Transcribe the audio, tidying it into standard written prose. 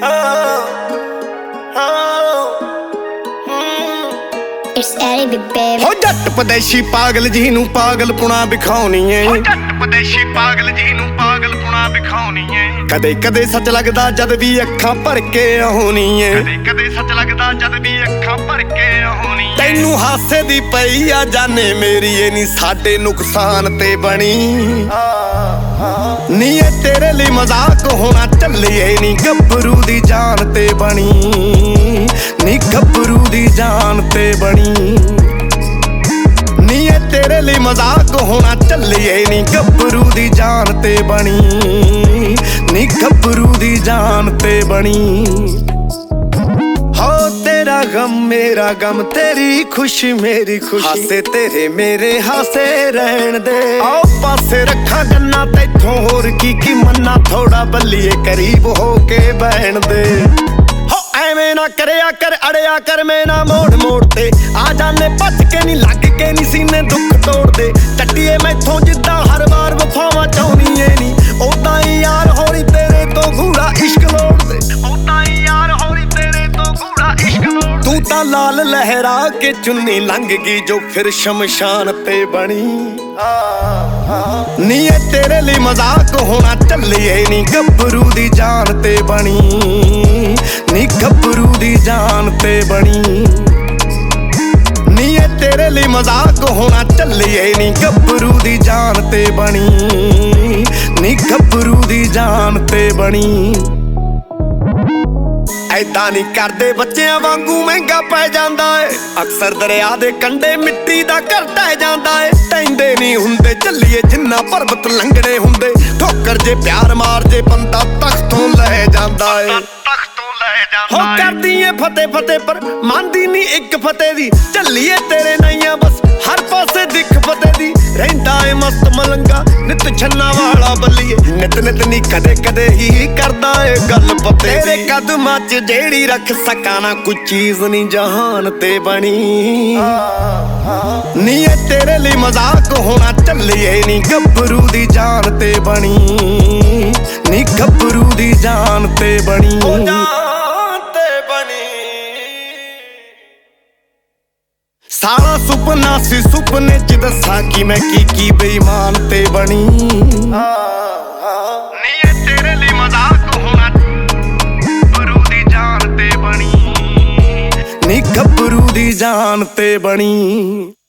It's Arabic, baby. ਹੋ ਜੱਟ ਪਦੇਸ਼ੀ ਪਾਗਲ ਜੀ ਨੂੰ ਪਾਗਲਪੁਣਾ ਵਿਖਾਉਣੀ ਏ, ਹੋ ਜੱਟ ਪਦੇਸ਼ੀ ਪਾਗਲ ਜੀ ਨੂੰ ਪਾਗਲਪੁਣਾ ਵਿਖਾਉਣੀ ਏ। ਕਦੇ ਕਦੇ ਸੱਚ ਲੱਗਦਾ ਜਦ ਵੀ ਅੱਖਾਂ ਭਰ ਕੇ ਆਉਣੀ ਏ, ਕਦੇ ਕਦੇ ਸੱਚ ਲੱਗਦਾ ਜਦ ਵੀ ਅੱਖਾਂ ਭਰ ਕੇ ਆਉਣੀ। ਤੈਨੂੰ ਹਾਸੇ ਦੀ ਪਈ ਆ ਜਾਨੇ ਮੇਰੀ ਏ ਨੀ ਸਾਡੇ ਨੁਕਸਾਨ ਤੇ ਬਣੀ ਨੀ ਇਹ ਤੇਰੇ ਲਈ ਮਜ਼ਾਕ ਹੋਣਾ ਚੱਲੀਏ ਨੀ ਗੱਭਰੂ ਦੀ ਜਾਨ ਤੇ ਬਣੀ ਨੀ ਗੱਭਰੂ ਦੀ ਜਾਨ ਤੇ ਬਣੀ ਨੀ ਇਹ ਤੇਰੇ ਲਈ ਮਜ਼ਾਕ ਹੋਣਾ ਚੱਲੀਏ ਨੀ ਗੱਭਰੂ ਦੀ ਜਾਨ ਤੇ ਬਣੀ ਨੀ ਗੱਭਰੂ ਦੀ ਜਾਨ ਤੇ ਬਣੀ। ਹੋ तेरा गम मेरा गम तेरी खुशी मेरी खुशी हासे तेरे मेरे हासे रहन दे आओ पासे रखा गन्ना तैथों होर की मन्ना थोड़ा बल्लिए करीब हो के बहन दे हो एवें ना करया कर अड़िया कर मैं ना मोड़ मोड़ ते आ जाने भज के नी लग के नी सीने दुख तोड़ दे चट्टिए मैथों जिद्दां हर बार वफावां चाहुनी ए नी ओदां ही यार होरी तेरे तो घूड़ा इश्क लोड़ दे ओदां ही यार होरी तेरे तो घूड़ा इश्क तू ਤਾਂ ਲਾਲ ਲਹਿਰਾ ਕੇ ਚੁੰਨੀ ਲੰਘ ਗਈ ਜੋ ਫਿਰ ਸ਼ਮਸ਼ਾਨ ਤੇ ਬਣੀ ਨੀ ਇਹ ਤੇਰੇ ਲਈ ਮਜ਼ਾਕ ਹੋਣਾ ਚੱਲੀਏ ਨੀ ਗੱਭਰੂ ਦੀ ਜਾਨ ਤੇ ਬਣੀ ਨੀ ਗੱਭਰੂ ਦੀ ਜਾਨ ਤੇ ਬਣੀ ਨੀ ਇਹ ਤੇਰੇ ਲਈ ਮਜ਼ਾਕ ਹੋਣਾ ਚੱਲੀਏ ਨੀ ਗੱਭਰੂ ਦੀ ਜਾਨ ਤੇ ਬਣੀ ਨੀ ਗੱਭਰੂ ਦੀ ਜਾਨ ਤੇ ਬਣੀ। ਐਦਾਂ ਨਹੀਂ ਕਰਦੇ ਬੱਚਿਆਂ ਵਾਂਗੂ ਮਹਿੰਗਾ ਪੈ ਜਾਂਦਾ ਏ ਅਕਸਰ ਦਰਿਆ ਦੇ ਕੰਢੇ ਮਿੱਟੀ ਦਾ ਘਰ ਢਹਿ ਜਾਂਦਾ ਏ ਟੈਂਦੇ ਨਹੀਂ ਹੁੰਦੇ ਚੱਲੀਏ ਜਿੰਨਾ ਪਰਬਤ ਲੰਘੜੇ ਹੁੰਦੇ ਠੋਕਰ ਜੇ ਪਿਆਰ ਮਾਰ ਜੇ ਬੰਦਾ ਤਖਤੋਂ ਲੈ ਜਾਂਦਾ ਏ ਹੋ ਕਰਦੀ ਏ ਫਤਿਹ ਫਤਿਹ ਪਰ ਮੰਨਦੀ ਨਹੀਂ ਇੱਕ ਫਤਿਹ ਦੀ ਚੱਲੀਏ ਤੇਰੇ ਨਈਆਂ ਬਸ ਹਰ ਪਾਸੇ ਦਿੱਖ ਫਤਿਹ ਦੀ ਰਹਿੰਦਾ ਏ ਮਸਤ ਮਲੰਗਾ ਨਿਤ ਛੰਨਾ ਵਾਲਾ ਬੱਲੀਏ ਨਿਤ ਨਿਤ ਨੀ ਕਦੇ ਕਦੇ ਹੀ ਕਰਦਾ ਏ ਗੱਲ ਪਤੇ ਤੇਰੇ ਕਦਮਾਂ 'ਚ ਜਿਹੜੀ ਰੱਖ ਸਕਾਂ ਨਾ ਕੋਈ ਚੀਜ਼ ਨਹੀਂ ਜਹਾਨ ਤੇ ਬਣੀ ਨੀ ਇਹ ਤੇਰੇ ਲਈ ਮਜ਼ਾਕ ਹੋਣਾ ਚੱਲੀਏ ਨੀ ਗੱਭਰੂ ਦੀ ਜਾਨ ਤੇ ਬਣੀ ਨੀ ਗੱਭਰੂ ਦੀ ਜਾਨ ਤੇ ਬਣੀ ਸਾਰਾ ਸੁਪਨਾ ਸੀ ਸੁਪਨੇ 'ਚ ਦੱਸਾਂ ਕਿ ਮੈਂ ਕੀ ਬੇਈਮਾਨ ਤੇ ਬਣੀ ਨੀ ਇਹ ਤੇਰੇ ਲਈ ਮਜ਼ਾਕ ਹੋਣਾ ਗੱਭਰੂ ਦੀ ਜਾਨ ਤੇ ਬਣੀ ਨੀ ਗੱਭਰੂ ਦੀ ਜਾਨ ਤੇ ਬਣੀ।